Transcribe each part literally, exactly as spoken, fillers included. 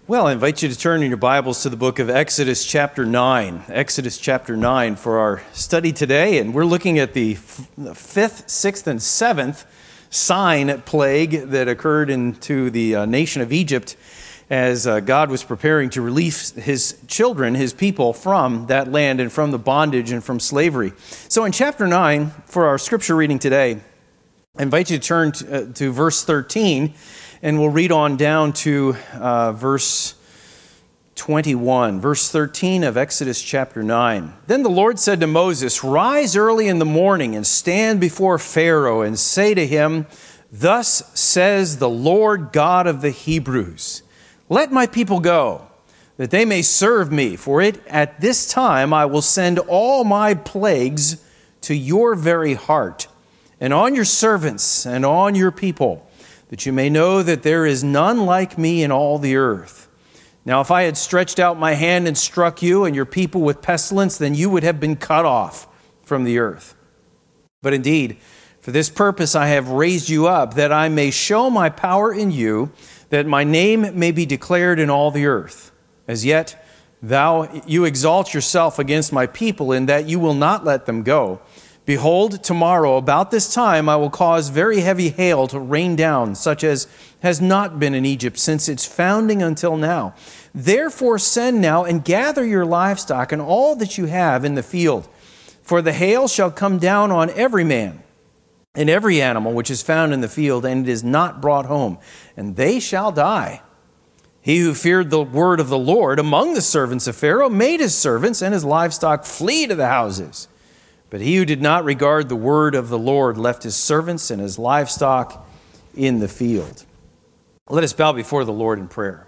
Well, I invite you to turn in your Bibles to the book of Exodus chapter nine. Exodus chapter nine for our study today. And we're looking at the fifth, sixth, and seventh sign plague that occurred into the uh, nation of Egypt as uh, God was preparing to release his children, his people, from that land and from the bondage and from slavery. So in chapter nine, for our scripture reading today, I invite you to turn to, uh, to verse thirteen. And we'll read on down to uh, verse twenty-one, verse thirteen of Exodus chapter nine. Then the Lord said to Moses, "Rise early in the morning and stand before Pharaoh and say to him, 'Thus says the Lord God of the Hebrews, let my people go, that they may serve me. For it at this time I will send all my plagues to your very heart, and on your servants and on your people, that you may know that there is none like me in all the earth. Now, if I had stretched out my hand and struck you and your people with pestilence, then you would have been cut off from the earth. But indeed, for this purpose I have raised you up, that I may show my power in you, that my name may be declared in all the earth. As yet, thou you exalt yourself against my people, in that you will not let them go. Behold, tomorrow, about this time, I will cause very heavy hail to rain down, such as has not been in Egypt since its founding until now. Therefore send now and gather your livestock and all that you have in the field. For the hail shall come down on every man and every animal which is found in the field, and it is not brought home, and they shall die. He who feared the word of the Lord among the servants of Pharaoh made his servants and his livestock flee to the houses. But he who did not regard the word of the Lord left his servants and his livestock in the field." Let us bow before the Lord in prayer.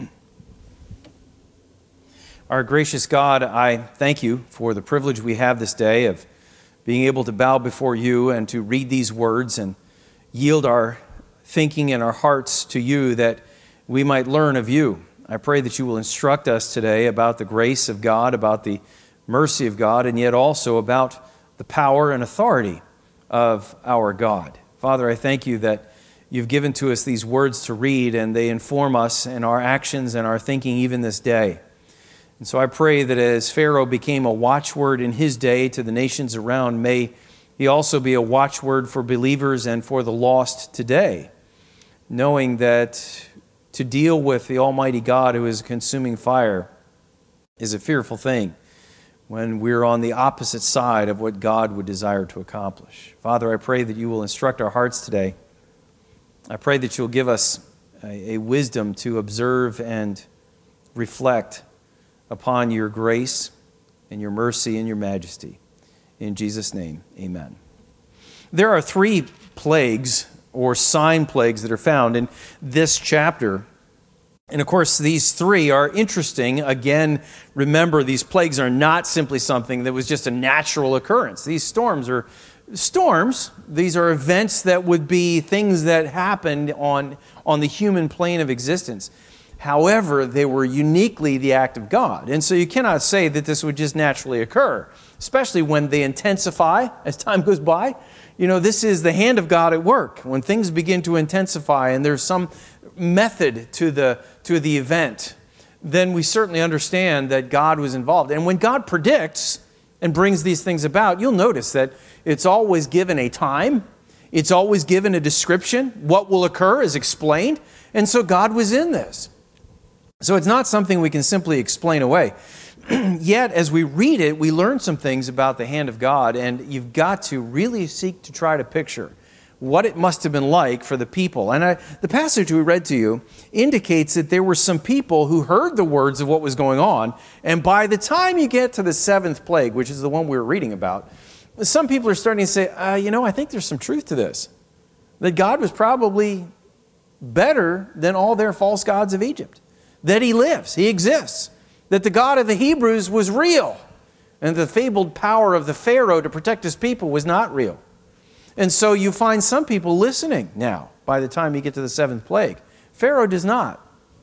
Our gracious God, I thank you for the privilege we have this day of being able to bow before you and to read these words and yield our thinking and our hearts to you, that we might learn of you. I pray that you will instruct us today about the grace of God, about the mercy of God, and yet also about the power and authority of our God. Father, I thank you that you've given to us these words to read, and they inform us in our actions and our thinking even this day. And so I pray that as Pharaoh became a watchword in his day to the nations around, may he also be a watchword for believers and for the lost today, knowing that to deal with the Almighty God, who is a consuming fire, is a fearful thing when we're on the opposite side of what God would desire to accomplish. Father, I pray that you will instruct our hearts today. I pray that you'll give us a, a wisdom to observe and reflect upon your grace and your mercy and your majesty. In Jesus' name, amen. There are three plagues or sign plagues that are found in this chapter. And of course, these three are interesting. Again, remember, these plagues are not simply something that was just a natural occurrence. These storms are storms. These are events that would be things that happened on, on the human plane of existence. However, they were uniquely the act of God. And so you cannot say that this would just naturally occur, especially when they intensify as time goes by. You know, this is the hand of God at work. When things begin to intensify and there's some method to the to the event, then we certainly understand that God was involved. And when God predicts and brings these things about, you'll notice that it's always given a time. It's always given a description. What will occur is explained. And so God was in this. So it's not something we can simply explain away. Yet, as we read it, we learn some things about the hand of God, and you've got to really seek to try to picture what it must have been like for the people. And I, the passage we read to you indicates that there were some people who heard the words of what was going on, and by the time you get to the seventh plague, which is the one we were reading about, some people are starting to say, uh, you know, I think there's some truth to this. That God was probably better than all their false gods of Egypt. That he lives, he exists. That the God of the Hebrews was real, and the fabled power of the Pharaoh to protect his people was not real. And so you find some people listening now by the time you get to the seventh plague. Pharaoh does not.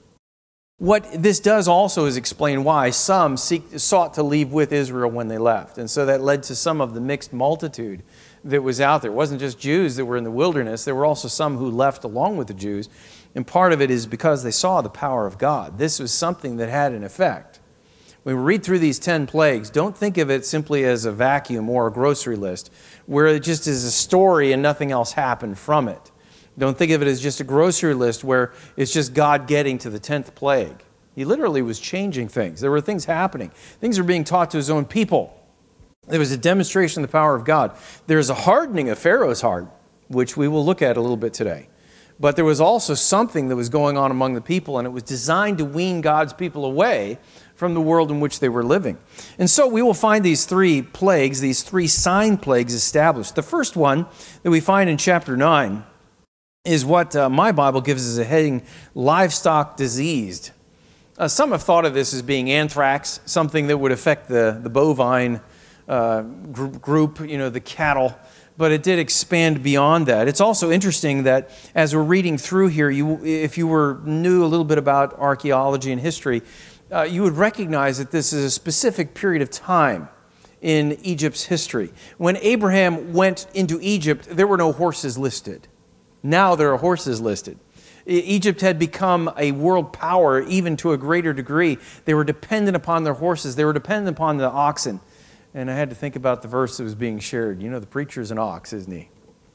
What this does also is explain why some seek, sought to leave with Israel when they left. And so that led to some of the mixed multitude that was out there. It wasn't just Jews that were in the wilderness. There were also some who left along with the Jews. And part of it is because they saw the power of God. This was something that had an effect. When we read through these ten plagues, don't think of it simply as a vacuum or a grocery list, where it just is a story and nothing else happened from it. Don't think of it as just a grocery list where it's just God getting to the tenth plague. He literally was changing things. There were things happening. Things were being taught to his own people. There was a demonstration of the power of God. There's a hardening of Pharaoh's heart, which we will look at a little bit today. But there was also something that was going on among the people, and it was designed to wean God's people away from the world in which they were living. And so we will find these three plagues, these three sign plagues established. The first one that we find in chapter nine is what uh, my Bible gives as a heading, livestock diseased. Uh, some have thought of this as being anthrax, something that would affect the, the bovine uh, gr- group, you know, the cattle. But it did expand beyond that. It's also interesting that as we're reading through here, you, if you were knew a little bit about archaeology and history, uh, you would recognize that this is a specific period of time in Egypt's history. When Abraham went into Egypt, there were no horses listed. Now there are horses listed. Egypt had become a world power even to a greater degree. They were dependent upon their horses. They were dependent upon the oxen. And I had to think about the verse that was being shared. You know, the preacher's an ox, isn't he?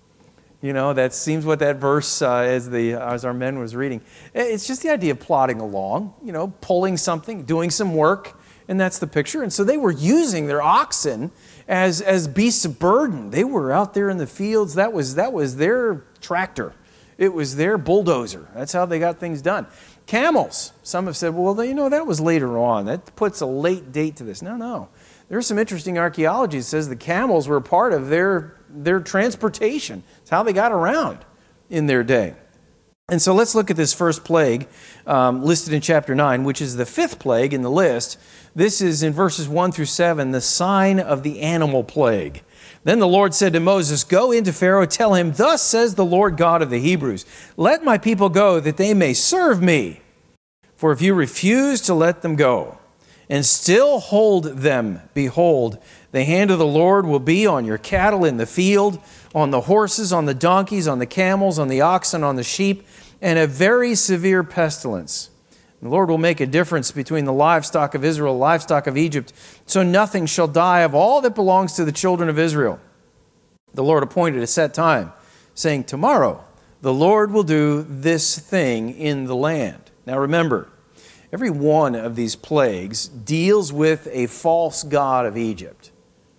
You know, that seems what that verse, uh, as the as our men was reading. It's just the idea of plodding along, you know, pulling something, doing some work, and that's the picture. And so they were using their oxen as as beasts of burden. They were out there in the fields. That was that was their tractor. It was their bulldozer. That's how they got things done. Camels. Some have said, well, you know, that was later on. That puts a late date to this. No, no. There's some interesting archaeology that says the camels were a part of their, their transportation. It's how they got around in their day. And so let's look at this first plague um, listed in chapter nine, which is the fifth plague in the list. This is in verses one through seven, the sign of the animal plague. Then the Lord said to Moses, go into Pharaoh, tell him, thus says the Lord God of the Hebrews, let my people go that they may serve me. For if you refuse to let them go, and still hold them, behold, the hand of the Lord will be on your cattle in the field, on the horses, on the donkeys, on the camels, on the oxen, on the sheep, and a very severe pestilence. The Lord will make a difference between the livestock of Israel, the livestock of Egypt, so nothing shall die of all that belongs to the children of Israel. The Lord appointed a set time, saying, tomorrow the Lord will do this thing in the land. Now remember, every one of these plagues deals with a false god of Egypt.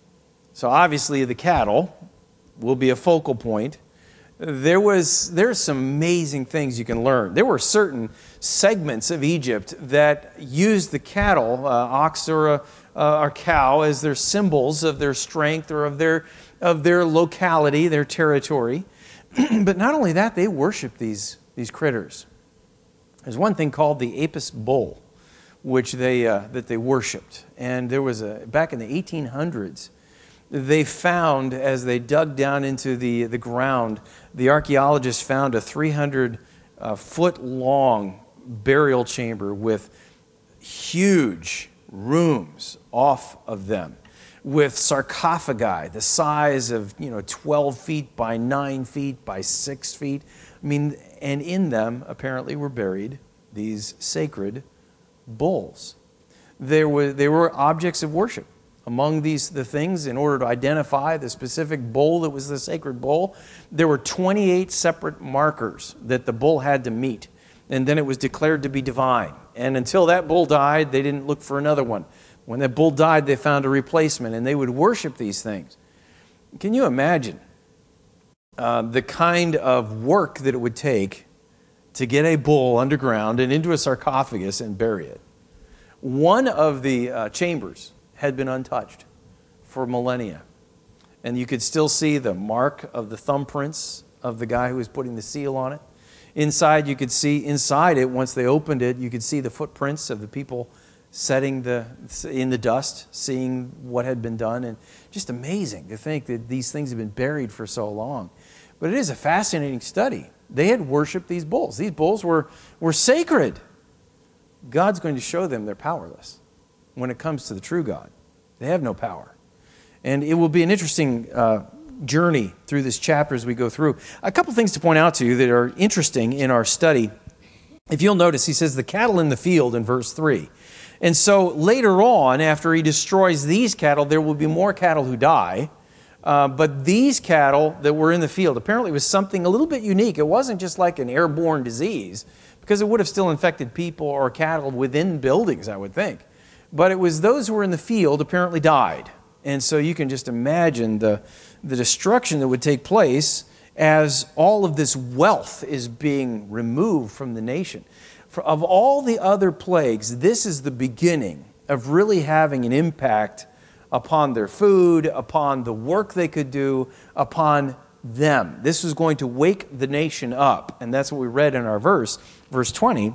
So obviously the cattle will be a focal point. There was there's some amazing things you can learn. There were certain segments of Egypt that used the cattle, uh, ox or a uh, or cow, as their symbols of their strength or of their of their locality, their territory. But not only that, they worshiped these these critters. There's one thing called the Apis bull, which they uh, that they worshipped, and there was a back in the eighteen hundreds. They found, as they dug down into the the ground, the archaeologists found a three hundred uh, foot long burial chamber with huge rooms off of them, with sarcophagi the size of you know twelve feet by nine feet by six feet. I mean, and in them apparently were buried these sacred bulls. There were, they were objects of worship. Among these the things, in order to identify the specific bull that was the sacred bull, there were twenty-eight separate markers that the bull had to meet. And then it was declared to be divine. And until that bull died, they didn't look for another one. When that bull died, they found a replacement, and they would worship these things. Can you imagine uh, the kind of work that it would take to get a bull underground and into a sarcophagus and bury it? One of the uh, chambers had been untouched for millennia. And you could still see the mark of the thumbprints of the guy who was putting the seal on it. Inside, you could see, inside it, once they opened it, you could see the footprints of the people setting the in the dust, seeing what had been done. And just amazing to think that these things have been buried for so long. But it is a fascinating study. They had worshipped these bulls. These bulls were, were sacred. God's going to show them they're powerless when it comes to the true God. They have no power. And it will be an interesting uh, journey through this chapter as we go through. A couple things to point out to you that are interesting in our study. If you'll notice, he says the cattle in the field in verse three. And so later on, after he destroys these cattle, there will be more cattle who die. Uh, but these cattle that were in the field apparently was something a little bit unique. It wasn't just like an airborne disease, because it would have still infected people or cattle within buildings, I would think. But it was those who were in the field apparently died. And so you can just imagine the, the destruction that would take place as all of this wealth is being removed from the nation. For, of all the other plagues, this is the beginning of really having an impact upon their food, upon the work they could do, upon them. This was going to wake the nation up. And that's what we read in our verse, verse twenty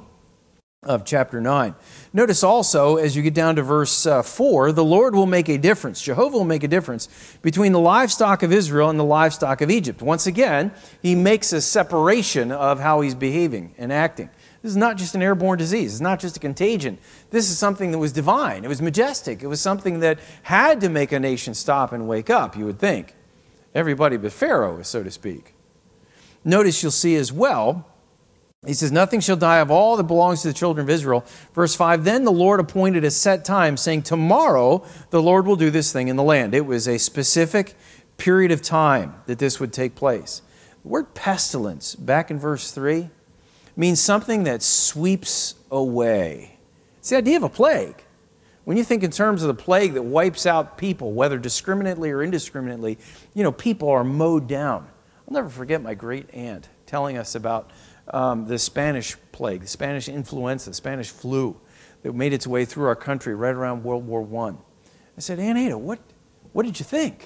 of chapter nine. Notice also, as you get down to verse uh, four, the Lord will make a difference. Jehovah will make a difference between the livestock of Israel and the livestock of Egypt. Once again, he makes a separation of how he's behaving and acting. This is not just an airborne disease. It's not just a contagion. This is something that was divine. It was majestic. It was something that had to make a nation stop and wake up, you would think. Everybody but Pharaoh, so to speak. Notice you'll see as well, he says, nothing shall die of all that belongs to the children of Israel. Verse five, then the Lord appointed a set time, saying, tomorrow the Lord will do this thing in the land. It was a specific period of time that this would take place. The word pestilence, back in verse three, means something that sweeps away. It's the idea of a plague. When you think in terms of the plague that wipes out people, whether discriminately or indiscriminately, you know, people are mowed down. I'll never forget my great aunt telling us about um, the Spanish plague, the Spanish influenza, the Spanish flu that made its way through our country right around World War One. I said, Aunt Ada, what, what did you think?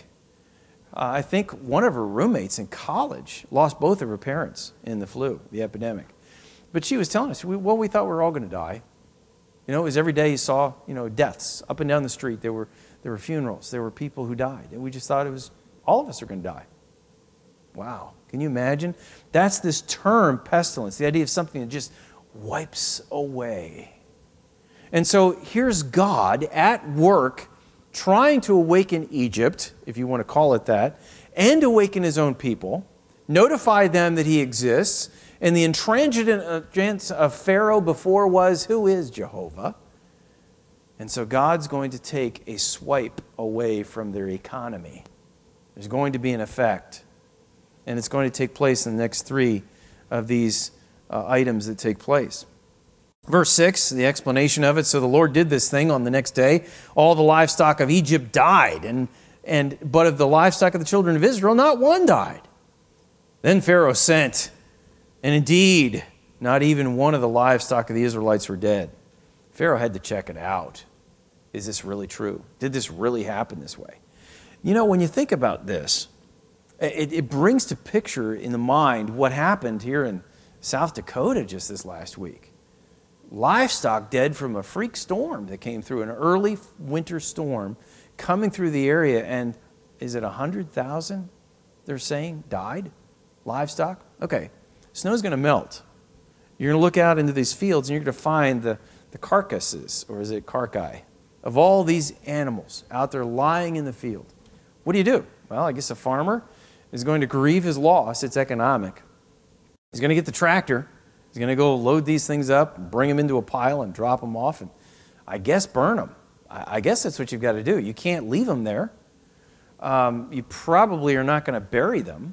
Uh, I think one of her roommates in college lost both of her parents in the flu, the epidemic. But she was telling us, we, well, we thought we were all going to die. You know, it was every day you saw, you know, deaths up and down the street. There were there were funerals. There were people who died. And we just thought it was, all of us are going to die. Wow. Can you imagine? That's this term, pestilence, the idea of something that just wipes away. And so here's God at work trying to awaken Egypt, if you want to call it that, and awaken his own people, notify them that he exists. And the intransigence of Pharaoh before was, who is Jehovah? And so God's going to take a swipe away from their economy. There's going to be an effect. And it's going to take place in the next three of these uh, items that take place. Verse six, the explanation of it. So the Lord did this thing on the next day. All the livestock of Egypt died. And, and but of the livestock of the children of Israel, not one died. Then Pharaoh sent, and indeed, not even one of the livestock of the Israelites were dead. Pharaoh had to check it out. Is this really true? Did this really happen this way? You know, when you think about this, it, it brings to picture in the mind what happened here in South Dakota just this last week. Livestock dead from a freak storm that came through, an early winter storm coming through the area. And is it one hundred thousand, they're saying, died? Livestock? Okay. Snow's going to melt. You're going to look out into these fields and you're going to find the, the carcasses, or is it carcae, of all these animals out there lying in the field. What do you do? Well, I guess a farmer is going to grieve his loss. It's economic. He's going to get the tractor. He's going to go load these things up, bring them into a pile and drop them off, and I guess burn them. I, I guess that's what you've got to do. You can't leave them there. Um, you probably are not going to bury them.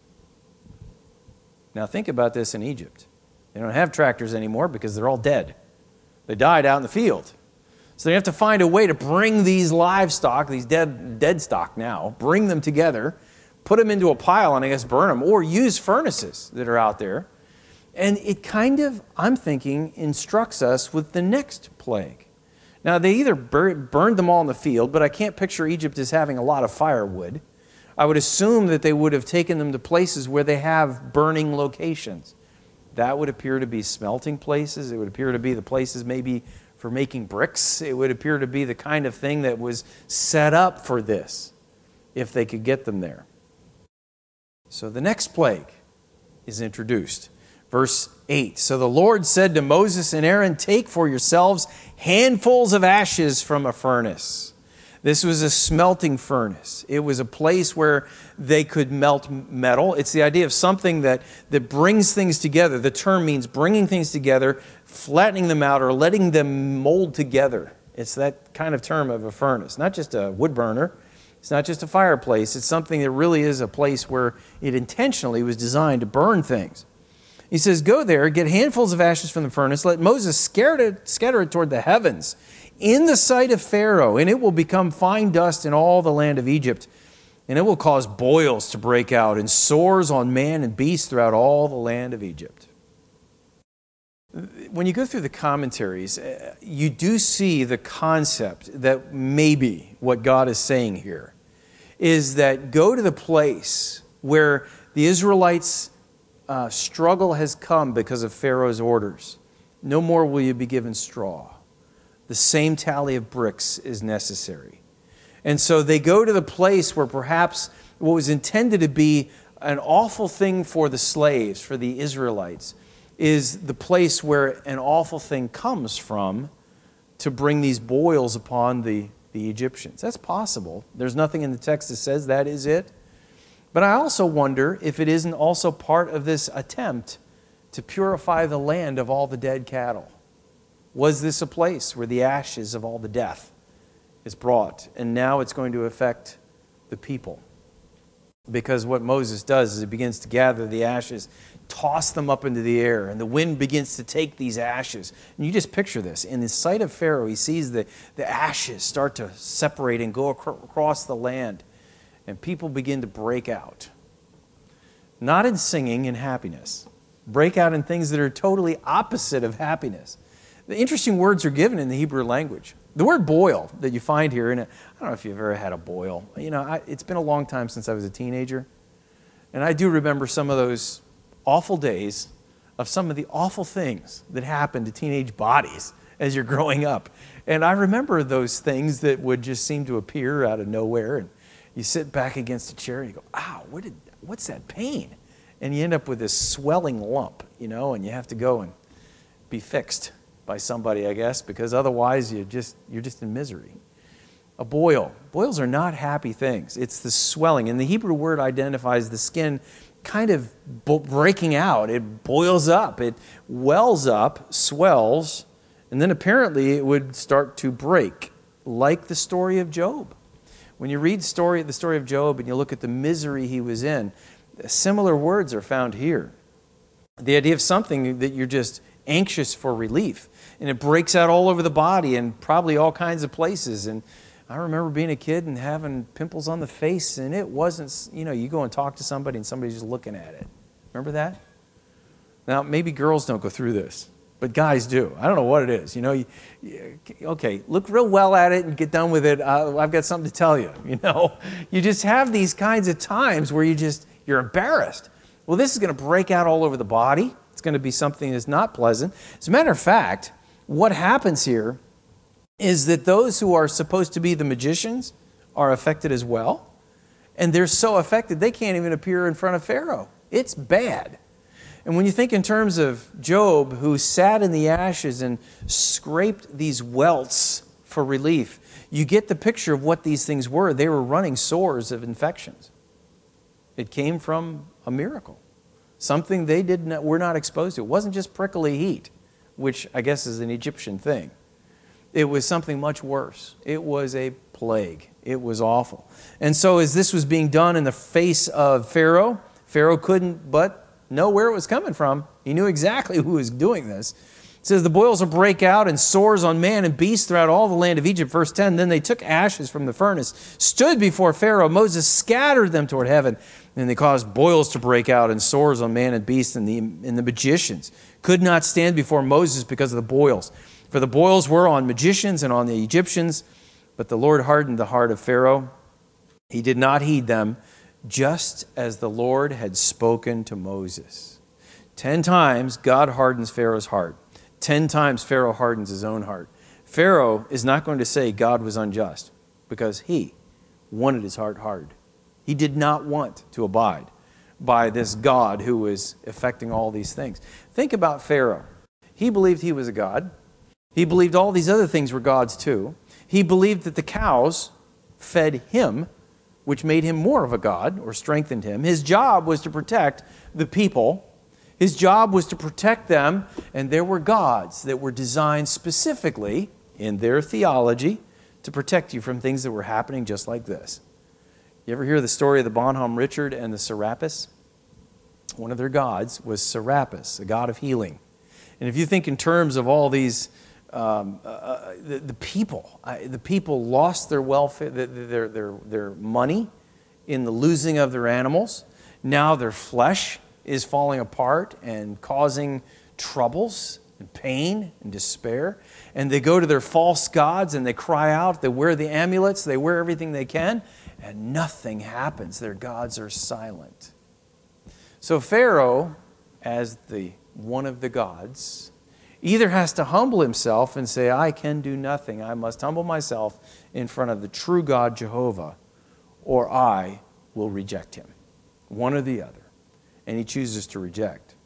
Now think about this in Egypt. They don't have tractors anymore because they're all dead. They died out in the field. So they have to find a way to bring these livestock, these dead, dead stock now, bring them together, put them into a pile and I guess burn them, or use furnaces that are out there. And it kind of, I'm thinking, instructs us with the next plague. Now they either bur- burned them all in the field, but I can't picture Egypt as having a lot of firewood. I would assume that they would have taken them to places where they have burning locations. That would appear to be smelting places. It would appear to be the places maybe for making bricks. It would appear to be the kind of thing that was set up for this, if they could get them there. So the next plague is introduced. Verse eight, so the Lord said to Moses and Aaron, take for yourselves handfuls of ashes from a furnace. This was a smelting furnace. It was a place where they could melt metal. It's the idea of something that, that brings things together. The term means bringing things together, flattening them out, or letting them mold together. It's that kind of term of a furnace, not just a wood burner. It's not just a fireplace. It's something that really is a place where it intentionally was designed to burn things. He says, go there, get handfuls of ashes from the furnace, let Moses scatter it, scatter it toward the heavens in the sight of Pharaoh, and it will become fine dust in all the land of Egypt, and it will cause boils to break out and sores on man and beast throughout all the land of Egypt. When you go through the commentaries, you do see the concept that maybe what God is saying here is that go to the place where the Israelites' uh, struggle has come because of Pharaoh's orders. No more will you be given straw. The same tally of bricks is necessary. And so they go to the place where perhaps what was intended to be an awful thing for the slaves, for the Israelites, is the place where an awful thing comes from to bring these boils upon the, the Egyptians. That's possible. There's nothing in the text that says that is it. But I also wonder if it isn't also part of this attempt to purify the land of all the dead cattle. Was this a place where the ashes of all the death is brought, and now it's going to affect the people? Because what Moses does is he begins to gather the ashes, toss them up into the air, and the wind begins to take these ashes. And you just picture this. In the sight of Pharaoh, he sees the, the ashes start to separate and go ac- across the land, and people begin to break out. Not in singing and happiness. Break out in things that are totally opposite of happiness. The interesting words are given in the Hebrew language. The word boil that you find here, and I don't know if you've ever had a boil. You know, I, it's been a long time since I was a teenager. And I do remember some of those awful days of some of the awful things that happen to teenage bodies as you're growing up. And I remember those things that would just seem to appear out of nowhere. And you sit back against a chair and you go, ow, what did, what's that pain? And you end up with this swelling lump, you know, and you have to go and be fixed by somebody, I guess, because otherwise you just, you're just in misery. A boil. Boils are not happy things. It's the swelling. And the Hebrew word identifies the skin kind of breaking out. It boils up. It wells up, swells, and then apparently it would start to break, like the story of Job. When you read story, the story of Job and you look at the misery he was in, similar words are found here. The idea of something that you're just anxious for relief. And it breaks out all over the body and probably all kinds of places. And I remember being a kid and having pimples on the face, and it wasn't, you know, you go and talk to somebody and somebody's just looking at it. Remember that? Now, maybe girls don't go through this, but guys do. I don't know what it is. You know, you, you, okay, look real well at it and get done with it. Uh, I've got something to tell you, you know. You just have these kinds of times where you just, you're embarrassed. Well, this is going to break out all over the body. It's going to be something that's not pleasant. As a matter of fact, what happens here is that those who are supposed to be the magicians are affected as well. And they're so affected, they can't even appear in front of Pharaoh. It's bad. And when you think in terms of Job, who sat in the ashes and scraped these welts for relief, you get the picture of what these things were. They were running sores of infections. It came from a miracle. Something they didn't were not exposed to. It wasn't just prickly heat, which I guess is an Egyptian thing. It was something much worse. It was a plague. It was awful. And so as this was being done in the face of Pharaoh, Pharaoh couldn't but know where it was coming from. He knew exactly who was doing this. It says, the boils will break out and sores on man and beast throughout all the land of Egypt. Verse ten, then they took ashes from the furnace, stood before Pharaoh. Moses scattered them toward heaven, and they caused boils to break out and sores on man and beast, and the, and the magicians could not stand before Moses because of the boils. For the boils were on magicians and on the Egyptians, but the Lord hardened the heart of Pharaoh. He did not heed them, just as the Lord had spoken to Moses. Ten times God hardens Pharaoh's heart. Ten times Pharaoh hardens his own heart. Pharaoh is not going to say God was unjust because he wanted his heart hard. He did not want to abide by this God who was effecting all these things. Think about Pharaoh. He believed he was a god. He believed all these other things were gods too. He believed that the cows fed him, which made him more of a god or strengthened him. His job was to protect the people. His job was to protect them, and there were gods that were designed specifically in their theology to protect you from things that were happening just like this. You ever hear the story of the Bonhomme Richard and the Serapis? One of their gods was Serapis, a god of healing. And if you think in terms of all these, um, uh, the, the people, I, the people lost their welfare, their, their, their money in the losing of their animals. Now their flesh is falling apart and causing troubles and pain and despair. And they go to their false gods and they cry out. They wear the amulets. They wear everything they can. And nothing happens. Their gods are silent. So Pharaoh, as the one of the gods, either has to humble himself and say, I can do nothing. I must humble myself in front of the true God, Jehovah, or I will reject him. One or the other. And he chooses to reject.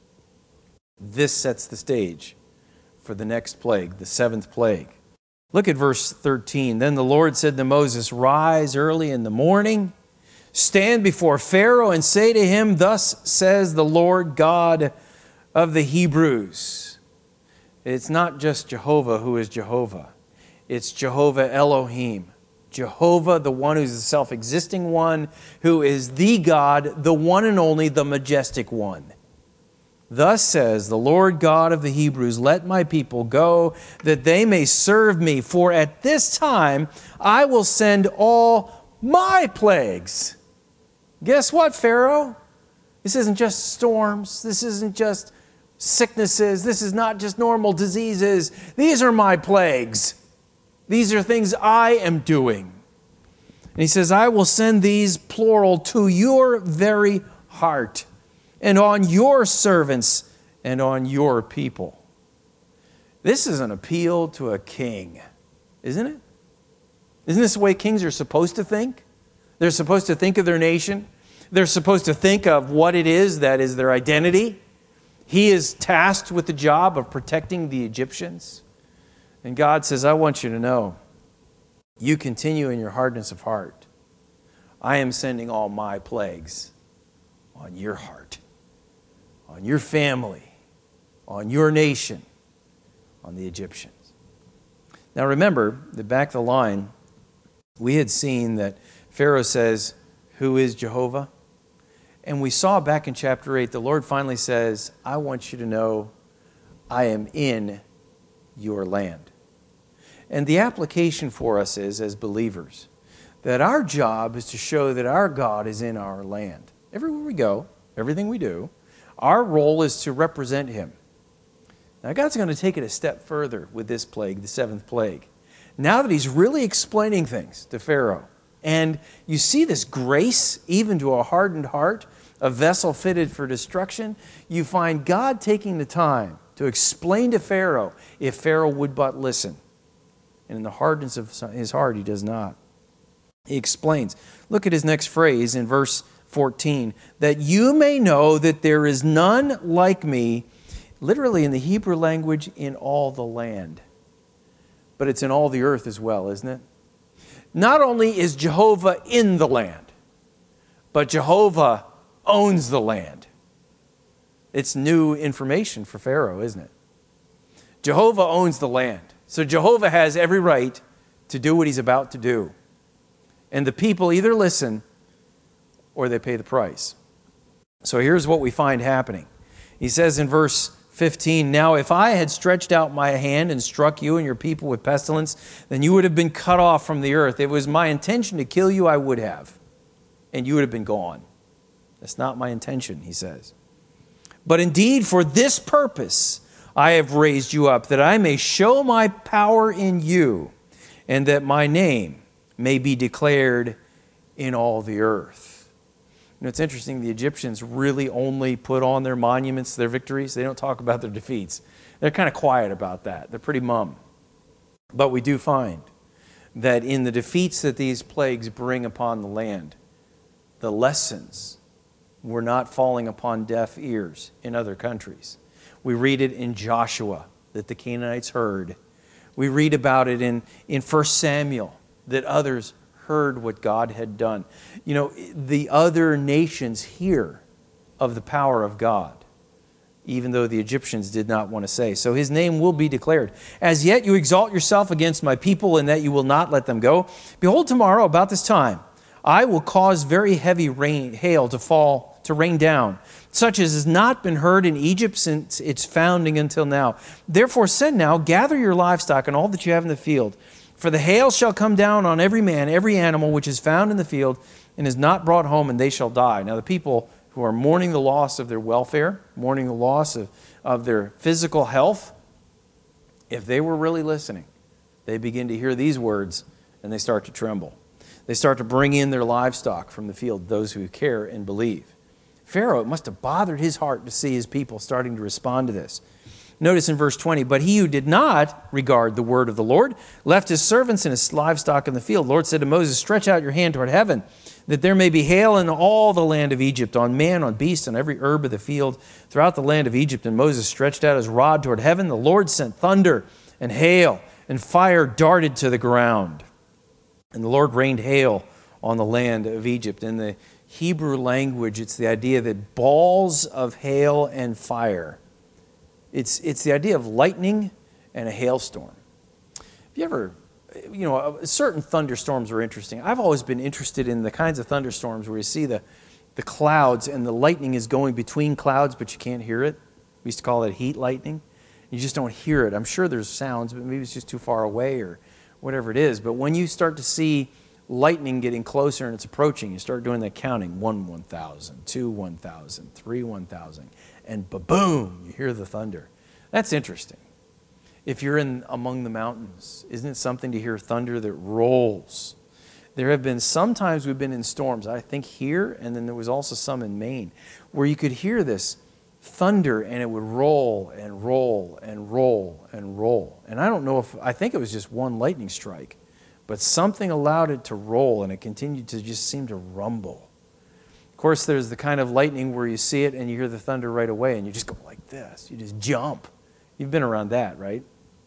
This sets the stage for the next plague, the seventh plague. Look at verse thirteen. Then the Lord said to Moses, rise early in the morning, stand before Pharaoh and say to him, thus says the Lord God of the Hebrews. It's not just Jehovah who is Jehovah. It's Jehovah Elohim. Jehovah, the one who's the self-existing one, who is the God, the one and only, the majestic one. Thus says the Lord God of the Hebrews, let my people go, that they may serve me. For at this time I will send all my plagues. Guess what, Pharaoh? This isn't just storms. This isn't just sicknesses. This is not just normal diseases. These are my plagues. These are things I am doing. And he says, I will send these, plural, to your very heart, and on your servants, and on your people. This is an appeal to a king, isn't it? Isn't this the way kings are supposed to think? They're supposed to think of their nation. They're supposed to think of what it is that is their identity. He is tasked with the job of protecting the Egyptians. And God says, I want you to know, you continue in your hardness of heart. I am sending all my plagues on your heart, on your family, on your nation, on the Egyptians. Now remember, the back of the line, we had seen that Pharaoh says, who is Jehovah? And we saw back in chapter eight, the Lord finally says, I want you to know I am in your land. And the application for us is, as believers, that our job is to show that our God is in our land. Everywhere we go, everything we do, our role is to represent him. Now God's going to take it a step further with this plague, the seventh plague. Now that he's really explaining things to Pharaoh, and you see this grace even to a hardened heart, a vessel fitted for destruction, you find God taking the time to explain to Pharaoh if Pharaoh would but listen. And in the hardness of his heart, he does not. He explains. Look at his next phrase in verse fourteen. That you may know that there is none like me, literally in the Hebrew language, in all the land. But it's in all the earth as well, isn't it? Not only is Jehovah in the land, but Jehovah owns the land. It's new information for Pharaoh, isn't it? Jehovah owns the land. So Jehovah has every right to do what he's about to do. And the people either listen or they pay the price. So here's what we find happening. He says in verse fifteen, now if I had stretched out my hand and struck you and your people with pestilence, then you would have been cut off from the earth. It was my intention to kill you, I would have. And you would have been gone. That's not my intention, he says. But indeed, for this purpose, I have raised you up, that I may show my power in you, and that my name may be declared in all the earth. You know, it's interesting, the Egyptians really only put on their monuments their victories. They don't talk about their defeats. They're kind of quiet about that. They're pretty mum. But we do find that in the defeats that these plagues bring upon the land, the lessons were not falling upon deaf ears in other countries. We read it in Joshua that the Canaanites heard. We read about it in, in First Samuel that others heard what God had done. You know, the other nations hear of the power of God, even though the Egyptians did not want to say. So his name will be declared. As yet you exalt yourself against my people, and that you will not let them go. Behold, tomorrow about this time, I will cause very heavy rain, hail to fall, to rain down, such as has not been heard in Egypt since its founding until now. Therefore send now, gather your livestock and all that you have in the field. For the hail shall come down on every man, every animal which is found in the field, and is not brought home, and they shall die. Now the people who are mourning the loss of their welfare, mourning the loss of, of their physical health, if they were really listening, they begin to hear these words, and they start to tremble. They start to bring in their livestock from the field, those who care and believe. Pharaoh, it must have bothered his heart to see his people starting to respond to this. Notice in verse twenty, but he who did not regard the word of the Lord left his servants and his livestock in the field. The Lord said to Moses, stretch out your hand toward heaven, that there may be hail in all the land of Egypt, on man, on beast, on every herb of the field, throughout the land of Egypt. And Moses stretched out his rod toward heaven. The Lord sent thunder and hail, and fire darted to the ground. And the Lord rained hail on the land of Egypt. In the Hebrew language, it's the idea that balls of hail and fire. It's, it's the idea of lightning and a hailstorm. Have you ever, you know, certain thunderstorms are interesting. I've always been interested in the kinds of thunderstorms where you see the, the clouds and the lightning is going between clouds, but you can't hear it. We used to call it heat lightning. You just don't hear it. I'm sure there's sounds, but maybe it's just too far away or whatever it is. But when you start to see lightning getting closer and it's approaching, you start doing that counting. One, one thousand, two, one thousand, three, one thousand. And ba-boom, you hear the thunder. That's interesting. If you're in among the mountains, isn't it something to hear thunder that rolls? There have been some times we've been in storms, I think here, and then there was also some in Maine, where you could hear this thunder and it would roll and roll and roll and roll. And I don't know if, I think it was just one lightning strike, but something allowed it to roll and it continued to just seem to rumble. Of course, there's the kind of lightning where you see it and you hear the thunder right away and you just go like this. You just jump. You've been around that, right?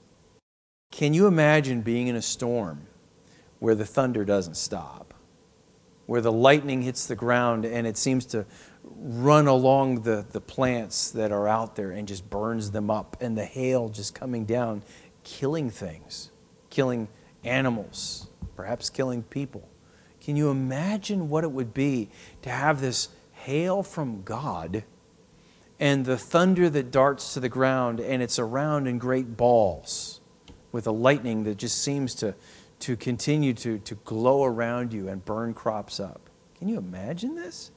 Can you imagine being in a storm where the thunder doesn't stop? Where the lightning hits the ground and it seems to run along the, the plants that are out there and just burns them up, and the hail just coming down, killing things, killing animals, perhaps killing people. Can you imagine what it would be to have this hail from God and the thunder that darts to the ground, and it's around in great balls with a lightning that just seems to, to continue to, to glow around you and burn crops up? Can you imagine this?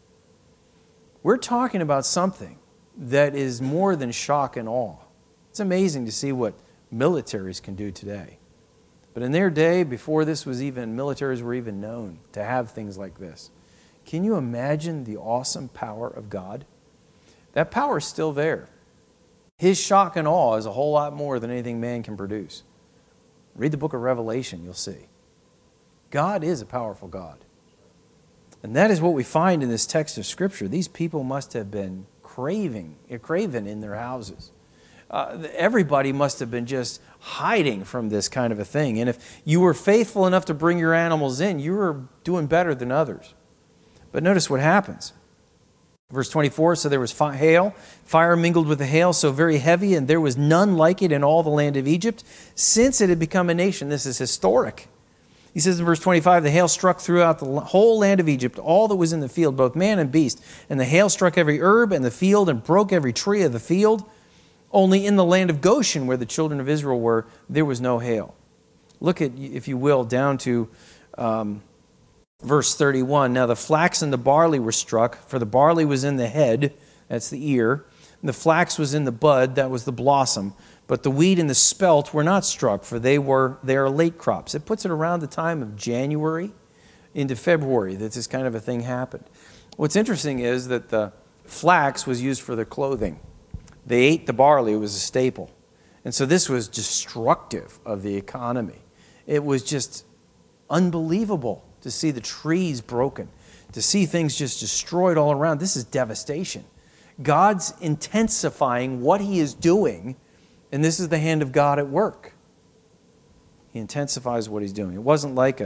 We're talking about something that is more than shock and awe. It's amazing to see what militaries can do today. But in their day, before this was even, militaries were even known to have things like this. Can you imagine the awesome power of God? That power is still there. His shock and awe is a whole lot more than anything man can produce. Read the book of Revelation, you'll see. God is a powerful God. And that is what we find in this text of Scripture. These people must have been craving, craven in their houses. Uh, everybody must have been just hiding from this kind of a thing. And if you were faithful enough to bring your animals in, you were doing better than others. But notice what happens. Verse twenty-four, so there was fi- hail, fire mingled with the hail, so very heavy, and there was none like it in all the land of Egypt, since it had become a nation. This is historic. He says in verse twenty-five, the hail struck throughout the whole land of Egypt, all that was in the field, both man and beast. And the hail struck every herb in the field and broke every tree of the field. Only in the land of Goshen, where the children of Israel were, there was no hail. Look at, if you will, down to um, verse thirty-one. Now the flax and the barley were struck, for the barley was in the head, that's the ear, and the flax was in the bud, that was the blossom. But the wheat and the spelt were not struck, for they were they are late crops. It puts it around the time of January into February that this kind of a thing happened. What's interesting is that the flax was used for their clothing. They ate the barley, it was a staple. And so this was destructive of the economy. It was just unbelievable to see the trees broken, to see things just destroyed all around. This is devastation. God's intensifying what He is doing, and this is the hand of God at work. He intensifies what He's doing. It wasn't like a,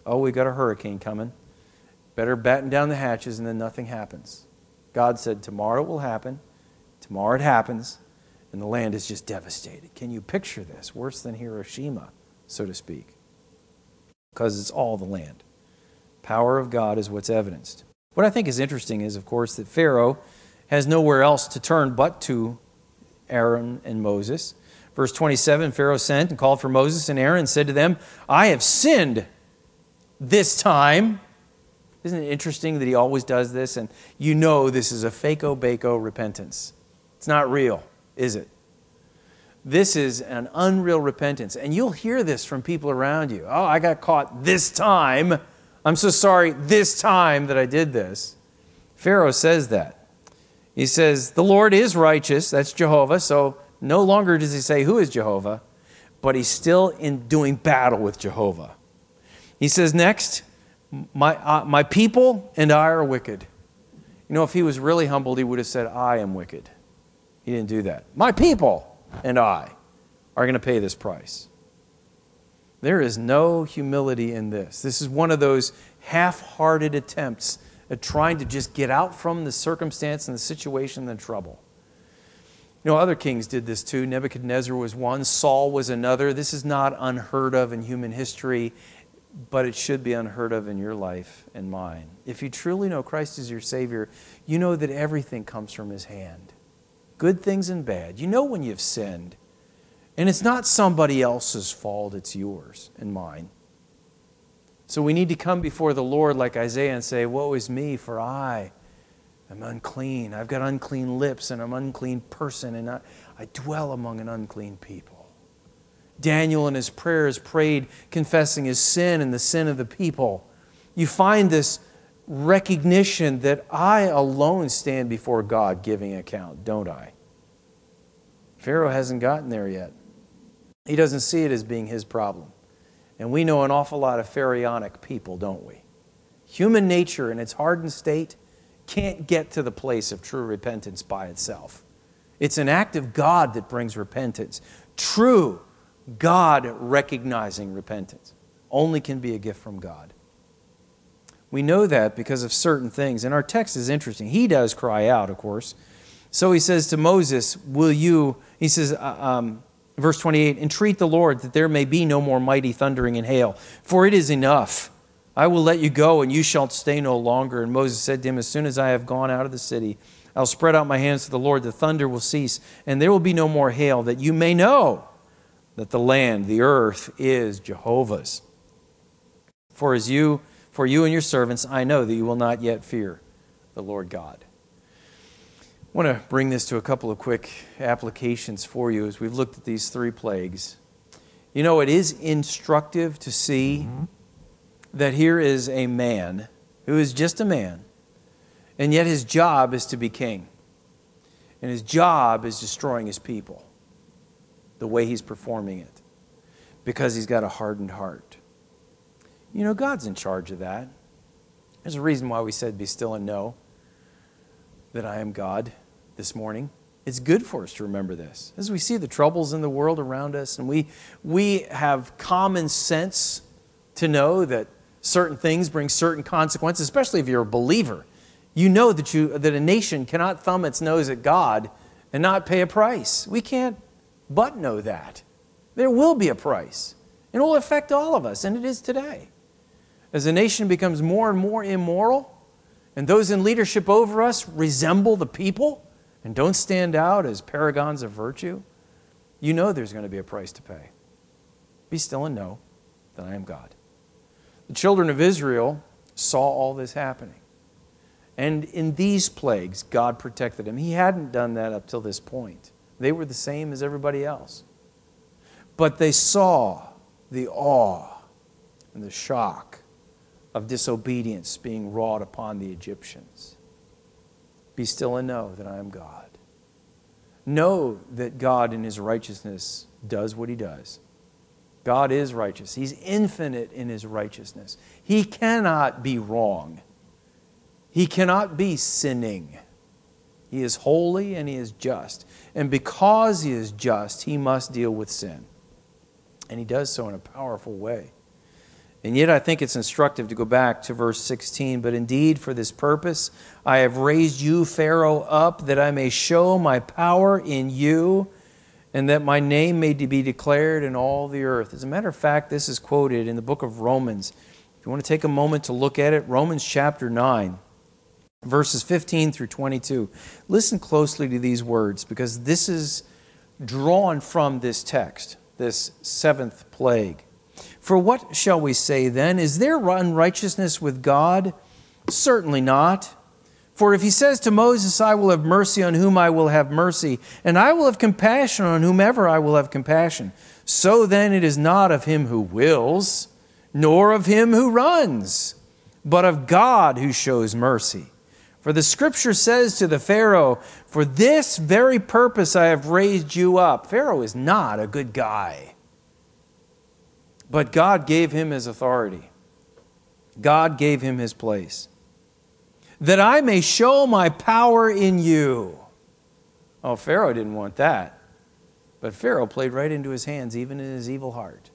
oh, we got a hurricane coming. Better batten down the hatches, and then nothing happens. God said, tomorrow it will happen. Tomorrow it happens, and the land is just devastated. Can you picture this? Worse than Hiroshima, so to speak. Because it's all the land. Power of God is what's evidenced. What I think is interesting is, of course, that Pharaoh has nowhere else to turn but to Aaron and Moses. Verse twenty-seven, Pharaoh sent and called for Moses and Aaron and said to them, I have sinned this time. Isn't it interesting that he always does this? And you know this is a fako-bako repentance. It's not real, is it? This is an unreal repentance. And you'll hear this from people around you. Oh, I got caught this time. I'm so sorry this time that I did this. Pharaoh says that. He says, the Lord is righteous. That's Jehovah. So no longer does he say, who is Jehovah? But he's still in doing battle with Jehovah. He says next, my, uh, my people and I are wicked. You know, if he was really humbled, he would have said, I am wicked. He didn't do that. My people and I are going to pay this price. There is no humility in this. This is one of those half-hearted attempts at trying to just get out from the circumstance and the situation and the trouble. You know, other kings did this too. Nebuchadnezzar was one. Saul was another. This is not unheard of in human history, but it should be unheard of in your life and mine. If you truly know Christ as your Savior, you know that everything comes from His hand. Good things and bad. You know when you've sinned. And it's not somebody else's fault, it's yours and mine. So we need to come before the Lord like Isaiah and say, woe is me, for I am unclean. I've got unclean lips and I'm an unclean person, and I, I dwell among an unclean people. Daniel in his prayers prayed confessing his sin and the sin of the people. You find this recognition that I alone stand before God giving account, don't I? Pharaoh hasn't gotten there yet. He doesn't see it as being his problem. And we know an awful lot of pharaonic people, don't we? Human nature in its hardened state can't get to the place of true repentance by itself. It's an act of God that brings repentance. True God-recognizing repentance only can be a gift from God. We know that because of certain things. And our text is interesting. He does cry out, of course. So he says to Moses, will you, he says, uh, um, verse twenty-eight, entreat the Lord that there may be no more mighty thundering and hail, for it is enough. I will let you go, and you shall stay no longer. And Moses said to him, as soon as I have gone out of the city, I'll spread out my hands to the Lord, the thunder will cease, and there will be no more hail, that you may know that the land, the earth, is Jehovah's. For as you, for you and your servants, I know that you will not yet fear the Lord God. I want to bring this to a couple of quick applications for you as we've looked at these three plagues. You know, it is instructive to see mm-hmm. that here is a man who is just a man, and yet his job is to be king. And his job is destroying his people, the way he's performing it, because he's got a hardened heart. You know, God's in charge of that. There's a reason why we said, be still and know that I am God this morning. It's good for us to remember this. As we see the troubles in the world around us, and we, we have common sense to know that certain things bring certain consequences, especially if you're a believer. You know that, you, that a nation cannot thumb its nose at God and not pay a price. We can't but know that. There will be a price. And it will affect all of us, and it is today. As a nation becomes more and more immoral, and those in leadership over us resemble the people and don't stand out as paragons of virtue, you know there's going to be a price to pay. Be still and know that I am God. The children of Israel saw all this happening. And in these plagues, God protected them. He hadn't done that up till this point. They were the same as everybody else. But they saw the awe and the shock of disobedience being wrought upon the Egyptians. Be still and know that I am God. Know that God in His righteousness does what He does. God is righteous. He's infinite in His righteousness. He cannot be wrong. He cannot be sinning. He is holy and He is just. And because He is just, He must deal with sin. And He does so in a powerful way. And yet I think it's instructive to go back to verse sixteen. But indeed, for this purpose, I have raised you, Pharaoh, up, that I may show my power in you, and that my name may be declared in all the earth. As a matter of fact, this is quoted in the book of Romans. If you want to take a moment to look at it, Romans chapter nine, verses fifteen through twenty-two. Listen closely to these words, because this is drawn from this text, this seventh plague. For what shall we say then? Is there unrighteousness with God? Certainly not. For if he says to Moses, I will have mercy on whom I will have mercy, and I will have compassion on whomever I will have compassion, so then it is not of him who wills, nor of him who runs, but of God who shows mercy. For the Scripture says to the Pharaoh, for this very purpose I have raised you up. Pharaoh is not a good guy. But God gave him his authority. God gave him his place. That I may show my power in you. Oh, Pharaoh didn't want that. But Pharaoh played right into his hands, even in his evil heart.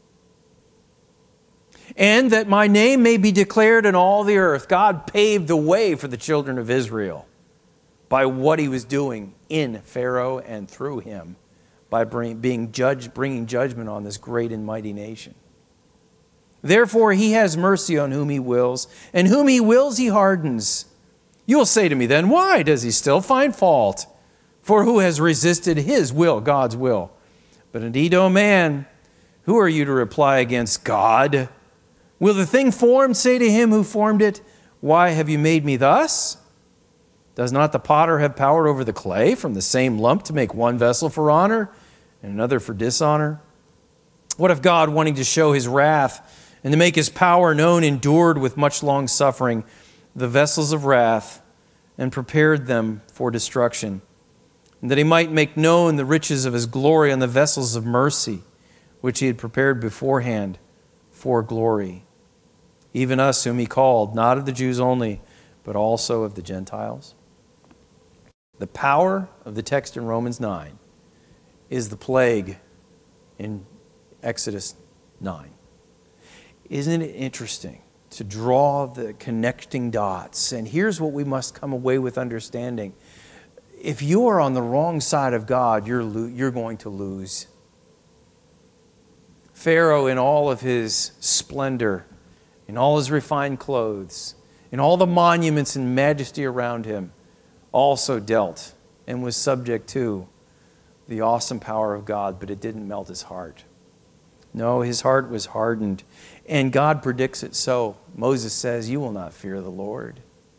And that my name may be declared in all the earth. God paved the way for the children of Israel by what he was doing in Pharaoh and through him, by bring, being judged, bringing judgment on this great and mighty nation. Therefore, he has mercy on whom he wills, and whom he wills he hardens. You will say to me then, why does he still find fault? For who has resisted his will, God's will? But indeed, O man, who are you to reply against God? Will the thing formed say to him who formed it, why have you made me thus? Does not the potter have power over the clay from the same lump to make one vessel for honor and another for dishonor? What if God, wanting to show his wrath and to make his power known, endured with much long suffering the vessels of wrath and prepared them for destruction, and that he might make known the riches of his glory on the vessels of mercy, which he had prepared beforehand for glory? Even us whom he called, not of the Jews only, but also of the Gentiles. The power of the text in Romans nine is the plague in Exodus nine. Isn't it interesting to draw the connecting dots? And here's what we must come away with understanding. If you are on the wrong side of God, you're, lo- you're going to lose. Pharaoh, in all of his splendor, in all his refined clothes, in all the monuments and majesty around him, also dealt and was subject to the awesome power of God, but it didn't melt his heart. No, his heart was hardened, and God predicts it so. Moses says, you will not fear the Lord.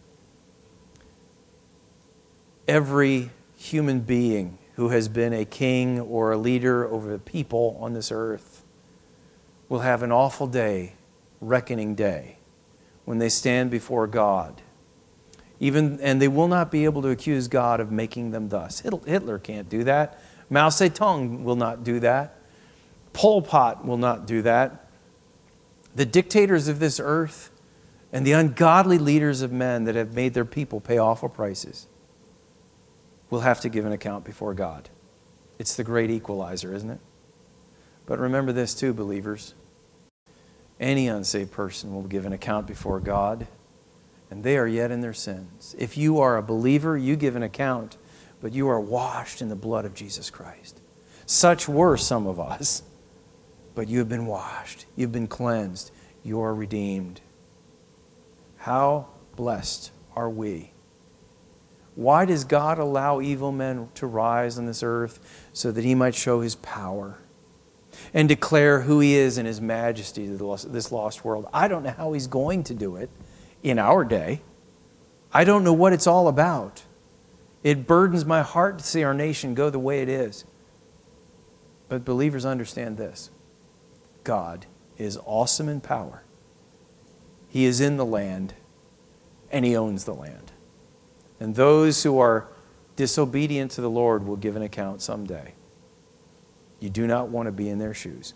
Every human being who has been a king or a leader over the people on this earth will have an awful day, reckoning day, when they stand before God. Even, and they will not be able to accuse God of making them thus. Hitler can't do that. Mao Zedong will not do that. Pol Pot will not do that. The dictators of this earth and the ungodly leaders of men that have made their people pay awful prices will have to give an account before God. It's the great equalizer, isn't it? But remember this too, believers. Any unsaved person will give an account before God, and they are yet in their sins. If you are a believer, you give an account, but you are washed in the blood of Jesus Christ. Such were some of us. But you have been washed. You've been cleansed. You are redeemed. How blessed are we? Why does God allow evil men to rise on this earth? So that he might show his power and declare who he is in his majesty to this lost world. I don't know how he's going to do it in our day. I don't know what it's all about. It burdens my heart to see our nation go the way it is. But believers, understand this. God is awesome in power. He is in the land, and he owns the land. And those who are disobedient to the Lord will give an account someday. You do not want to be in their shoes.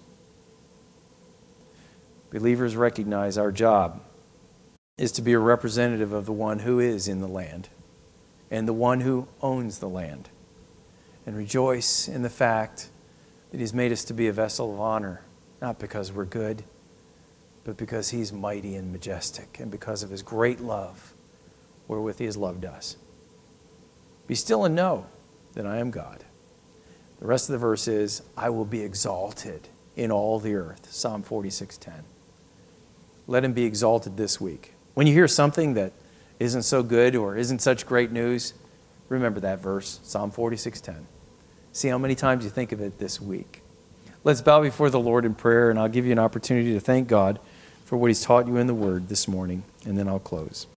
Believers, recognize our job is to be a representative of the one who is in the land and the one who owns the land. And rejoice in the fact that he's made us to be a vessel of honor. Not because we're good, but because he's mighty and majestic, and because of his great love wherewith he has loved us. Be still and know that I am God. The rest of the verse is, I will be exalted in all the earth. Psalm forty-six ten. Let him be exalted this week. When you hear something that isn't so good or isn't such great news, remember that verse, Psalm forty-six ten. See how many times you think of it this week. Let's bow before the Lord in prayer, and I'll give you an opportunity to thank God for what he's taught you in the Word this morning, and then I'll close.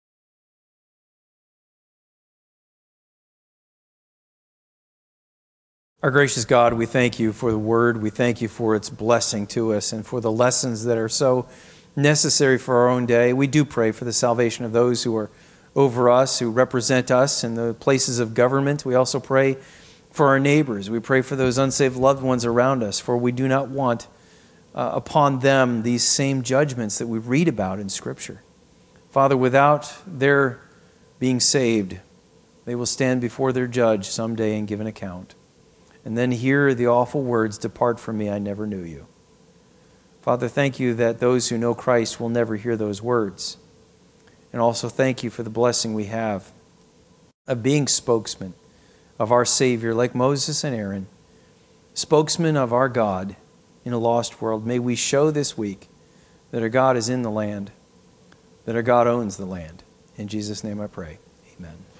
Our gracious God, we thank you for the Word. We thank you for its blessing to us and for the lessons that are so necessary for our own day. We do pray for the salvation of those who are over us, who represent us in the places of government. We also pray for our neighbors. We pray for those unsaved loved ones around us, for we do not want uh, upon them these same judgments that we read about in Scripture. Father, without their being saved, they will stand before their judge someday and give an account. And then hear the awful words, "Depart from me, I never knew you." Father, thank you that those who know Christ will never hear those words. And also thank you for the blessing we have of being spokesmen of our Savior, like Moses and Aaron, spokesmen of our God in a lost world. May we show this week that our God is in the land, that our God owns the land. In Jesus' name I pray. Amen.